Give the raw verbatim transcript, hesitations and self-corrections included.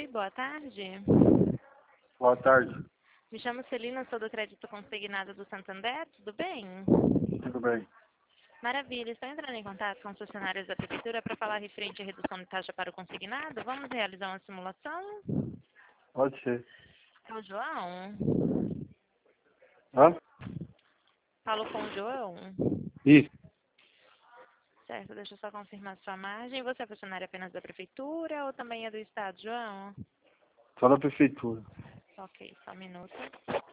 Oi, boa tarde. Boa tarde. Me chamo Celina, sou do Crédito Consignado do Santander, tudo bem? Tudo bem? Maravilha, estou entrando em contato com os funcionários da Prefeitura para falar referente à redução de taxa para o consignado. Vamos realizar uma simulação? Pode ser. É o João? Hã? Falo com o João? Isso. Certo, deixa eu só confirmar sua margem. Você é funcionário apenas da Prefeitura ou também é do Estado, João? Só da prefeitura. Ok, só um minuto.